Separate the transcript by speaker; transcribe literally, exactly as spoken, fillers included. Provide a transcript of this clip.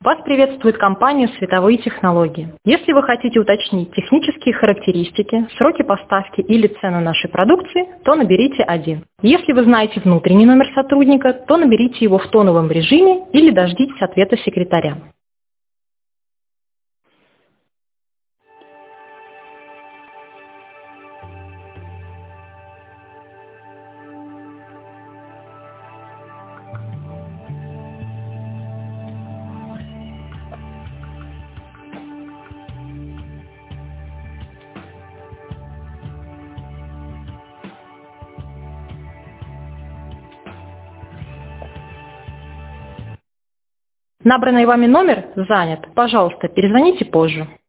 Speaker 1: Вас приветствует компания «Световые технологии». Если вы хотите уточнить технические характеристики, сроки поставки или цену нашей продукции, то наберите один. Если вы знаете внутренний номер сотрудника, то наберите его в тоновом режиме или дождитесь ответа секретаря. Набранный вами номер занят. Пожалуйста, перезвоните позже.